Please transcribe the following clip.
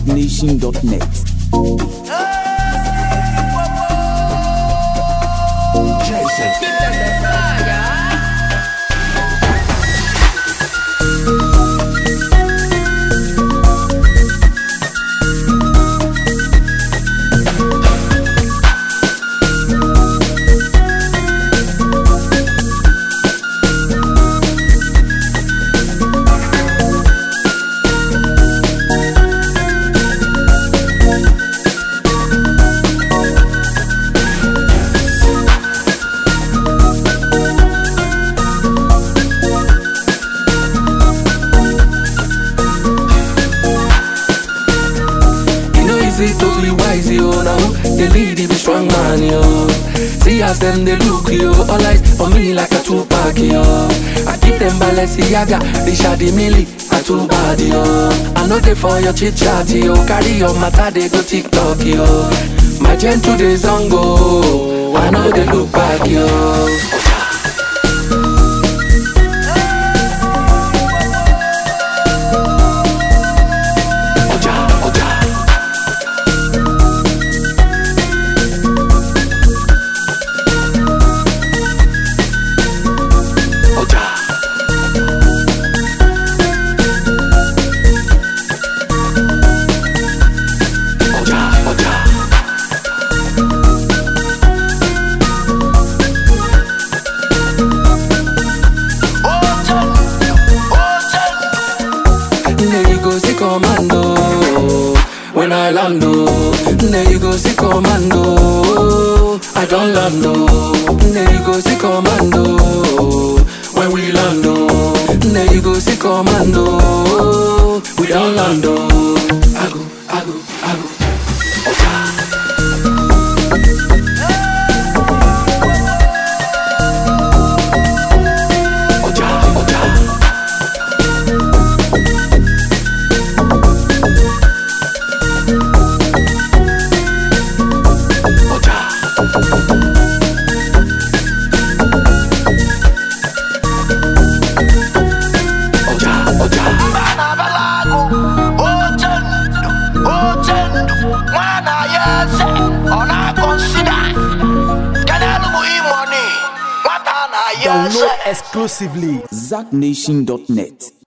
ZackNation.net. To be wise, yo, now they lead be strong man, yo. See as them they look, yo, all eyes on me like a Tupac, yo. I keep them Balenciaga, Richard Mille, I too bad, yo. I know they for your chit chat, yo. Carry your matter, they go TikTok, yo. My gen to the zongo, I know they look back, yo. Commando, when I land, there you go see commando. I don't land, there you go see commando. When we land, there you go see commando. We don't land, I go. Download exclusively ZackNation.net.